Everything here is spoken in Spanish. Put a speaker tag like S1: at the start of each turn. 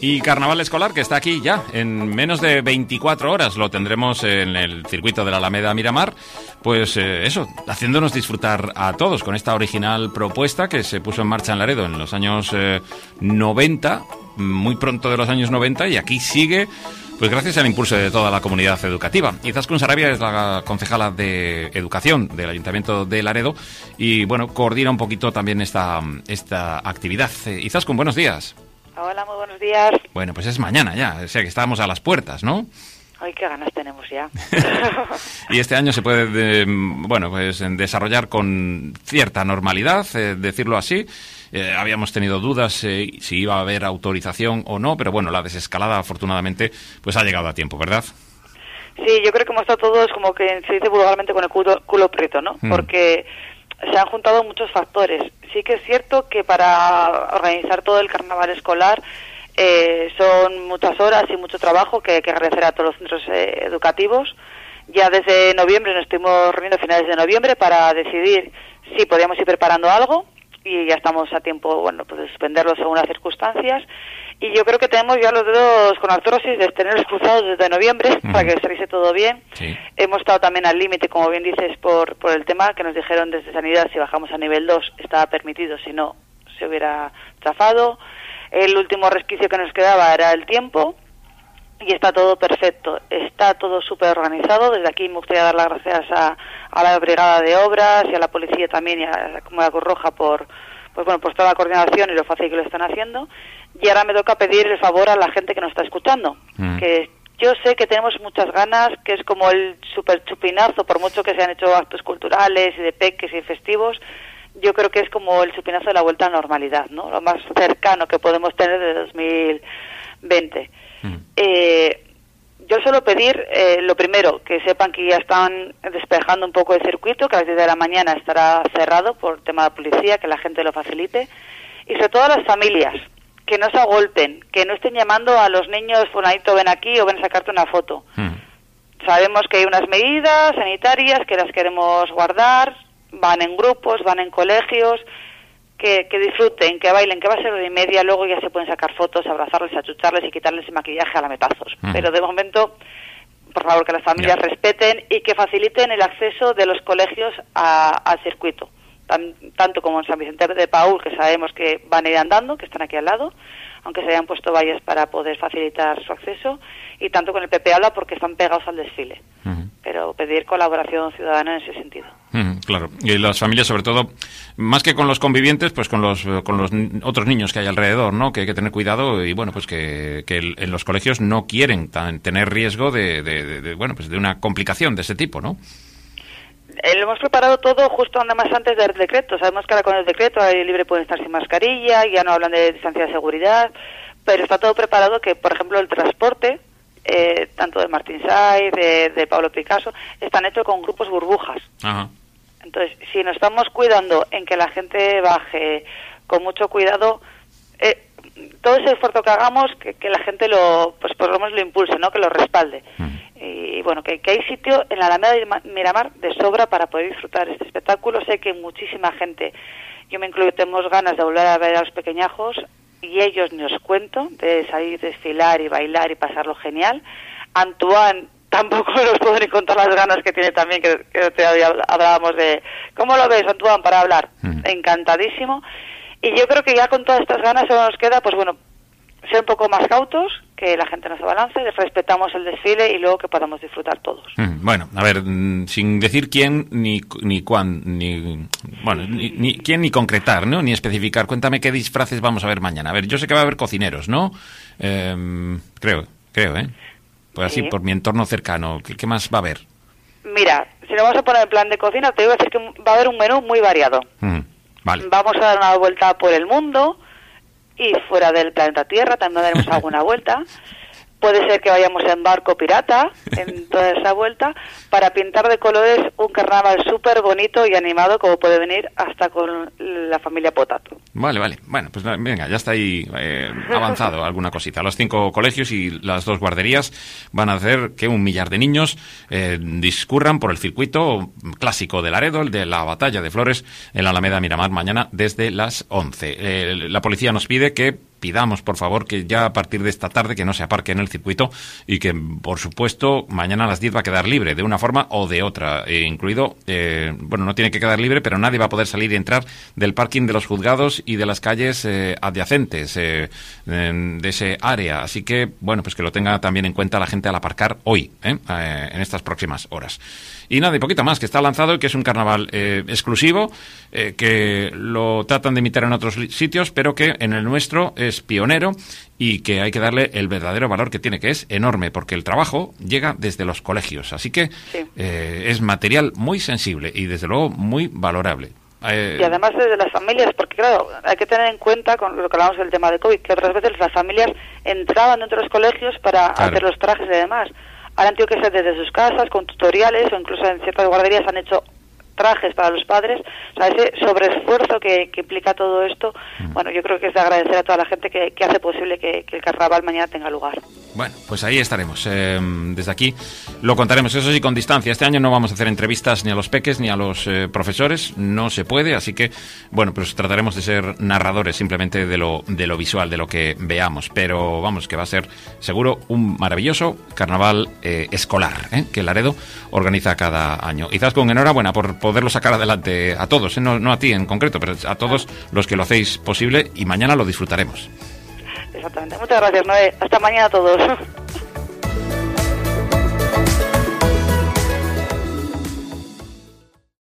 S1: Y carnaval escolar que está aquí ya, en menos de 24 horas lo tendremos en el circuito de la Alameda Miramar, pues eso, haciéndonos disfrutar a todos con esta original propuesta que se puso en marcha en Laredo en los años 90, muy pronto de los años 90, y aquí sigue, pues gracias al impulso de toda la comunidad educativa. Izaskun Sarabia es la concejala de Educación del Ayuntamiento de Laredo y, bueno, coordina un poquito también esta actividad. Izaskun, buenos días.
S2: Hola, muy buenos días.
S1: Bueno, pues es mañana ya, o sea que estamos a las puertas, ¿no?
S2: Ay, qué ganas tenemos ya.
S1: Y este año se puede, pues desarrollar con cierta normalidad, decirlo así. Habíamos tenido dudas si iba a haber autorización o no, pero bueno, la desescalada afortunadamente pues ha llegado a tiempo, ¿verdad?
S2: Sí, yo creo que hemos estado todos, como que se dice vulgarmente, con el culo prieto, ¿no? Porque se han juntado muchos factores. Sí que es cierto que para organizar todo el carnaval escolar son muchas horas y mucho trabajo que hay que agradecer a todos los centros educativos. Ya desde noviembre nos estuvimos reuniendo a finales de noviembre para decidir si podíamos ir preparando algo y ya estamos a tiempo, bueno, pues de suspenderlo según las circunstancias. Y yo creo que tenemos ya los dedos con artrosis de tenerlos cruzados desde noviembre para que saliese todo bien. Sí. Hemos estado también al límite, como bien dices, por el tema que nos dijeron desde Sanidad, si bajamos a nivel 2 estaba permitido, si no se hubiera chafado. El último resquicio que nos quedaba era el tiempo y está todo perfecto, está todo súper organizado. Desde aquí me gustaría dar las gracias a la Brigada de Obras y a la Policía también y a la Comunidad Cruz Roja por toda la coordinación y lo fácil que lo están haciendo. Y ahora me toca pedir el favor a la gente que nos está escuchando, que yo sé que tenemos muchas ganas, que es como el super chupinazo, por mucho que se han hecho actos culturales y de peques y festivos, yo creo que es como el chupinazo de la vuelta a la normalidad, ¿no? Lo más cercano que podemos tener de 2020. Yo suelo pedir, lo primero, que sepan que ya están despejando un poco el circuito, que a las 10 de la mañana estará cerrado por tema de policía, que la gente lo facilite, y sobre todo a las familias, que no se agolpen, que no estén llamando a los niños, fulanito, ven aquí o ven a sacarte una foto. Sabemos que hay unas medidas sanitarias que las queremos guardar, van en grupos, van en colegios, que disfruten, que bailen, que va a ser 1:30, luego ya se pueden sacar fotos, abrazarles, achucharles y quitarles el maquillaje a lametazos. Pero de momento, por favor, que las familias respeten y que faciliten el acceso de los colegios al circuito. Tanto como en San Vicente de Paúl, que sabemos que van a ir andando, que están aquí al lado, aunque se hayan puesto vallas para poder facilitar su acceso, y tanto con el Pepe Habla porque están pegados al desfile. Pero pedir colaboración ciudadana en ese sentido.
S1: Claro, y las familias sobre todo, más que con los convivientes, pues con los otros niños que hay alrededor, ¿no? Que hay que tener cuidado y bueno, pues que en los colegios no quieren tener riesgo de una complicación de ese tipo, ¿no?
S2: Lo hemos preparado todo justo más antes del decreto. Sabemos que ahora con el decreto al libre pueden estar sin mascarilla, ya no hablan de distancia de seguridad, pero está todo preparado que, por ejemplo, el transporte, tanto de Martín Saiz, de Pablo Picasso, están hechos con grupos burbujas. Ajá. Entonces, si nos estamos cuidando en que la gente baje con mucho cuidado, todo ese esfuerzo que hagamos, que la gente por lo menos lo impulse, ¿no? Que lo respalde. Y bueno, que hay sitio en la Alameda Miramar de sobra para poder disfrutar este espectáculo. Sé que muchísima gente, yo me incluyo, tenemos ganas de volver a ver a los pequeñajo y ellos, ni os cuento, de salir, desfilar y bailar y pasarlo genial. Antoine, tampoco nos puedo ni contar las ganas que tiene también, que hablábamos de ¿cómo lo ves, Antoine, para hablar? Encantadísimo. Y yo creo que ya con todas estas ganas solo nos queda, pues bueno, ser un poco más cautos, que la gente no se balance, respetamos el desfile y luego que podamos disfrutar todos.
S1: Bueno, a ver, sin decir quién ni cuán, ni quién ni concretar, ¿no? Ni especificar. Cuéntame qué disfraces vamos a ver mañana. A ver, yo sé que va a haber cocineros, ¿no? Creo, ¿eh? Pues así, por mi entorno cercano. ¿Qué más va a haber?
S2: Mira, si nos vamos a poner en plan de cocina, te digo decir que va a haber un menú muy variado.
S1: Vale.
S2: Vamos a dar una vuelta por el mundo y fuera del planeta Tierra también daremos alguna vuelta. Puede ser que vayamos en barco pirata en toda esa vuelta para pintar de colores un carnaval súper bonito y animado, como puede venir hasta con la familia Potato.
S1: Vale. Bueno, pues venga, ya está ahí avanzado alguna cosita. Los 5 colegios y las 2 guarderías van a hacer que 1 millar de niños discurran por el circuito clásico de Laredo, el de la Batalla de Flores, en la Alameda Miramar, mañana desde las 11. La policía nos pide que pidamos, por favor, que ya a partir de esta tarde que no se aparque en el circuito y que, por supuesto, mañana a las 10 va a quedar libre, de una forma o de otra, incluido, bueno, no tiene que quedar libre, pero nadie va a poder salir y entrar del parking de los juzgados y de las calles adyacentes de ese área. Así que, bueno, pues que lo tenga también en cuenta la gente al aparcar hoy, en estas próximas horas. Y nada, y poquito más, que está lanzado y que es un carnaval exclusivo, que lo tratan de imitar en otros sitios, pero que en el nuestro es pionero y que hay que darle el verdadero valor que tiene, que es enorme, porque el trabajo llega desde los colegios. Así que sí, es material muy sensible y, desde luego, muy valorable.
S2: Y además desde las familias, porque claro, hay que tener en cuenta, con lo que hablamos del tema de COVID, que otras veces las familias entraban dentro de los colegios para hacer los trajes y demás. Ahora han tenido que ser desde sus casas, con tutoriales, o incluso en ciertas guarderías han hecho trajes para los padres. O sea, ese sobreesfuerzo que implica todo esto, bueno, yo creo que es de agradecer a toda la gente que hace posible que el carnaval mañana tenga lugar.
S1: Bueno, pues ahí estaremos. Desde aquí lo contaremos, eso sí, con distancia. Este año no vamos a hacer entrevistas ni a los peques ni a los profesores, no se puede, así que, bueno, pues trataremos de ser narradores simplemente de lo visual, de lo que veamos. Pero vamos, que va a ser seguro un maravilloso carnaval escolar, que Laredo organiza cada año. Y Izaskun, enhorabuena por poderlo sacar adelante a todos, no a ti en concreto, pero a todos los que lo hacéis posible, y mañana lo disfrutaremos.
S2: Exactamente. Muchas gracias, Noé. Hasta mañana a todos.